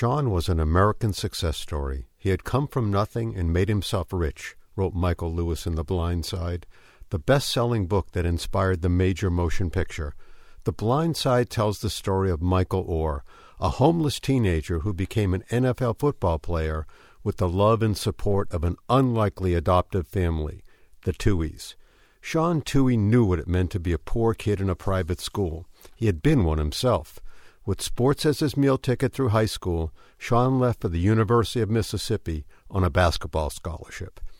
Sean was an American success story. He had come from nothing and made himself rich, wrote Michael Lewis in The Blind Side, the best-selling book that inspired the major motion picture. The Blind Side tells the story of Michael Orr, a homeless teenager who became an NFL football player with the love and support of an unlikely adoptive family, the Tuohys. Sean Tuohy knew what it meant to be a poor kid in a private school. He had been one himself. With sports as his meal ticket through high school, Sean left for the University of Mississippi on a basketball scholarship.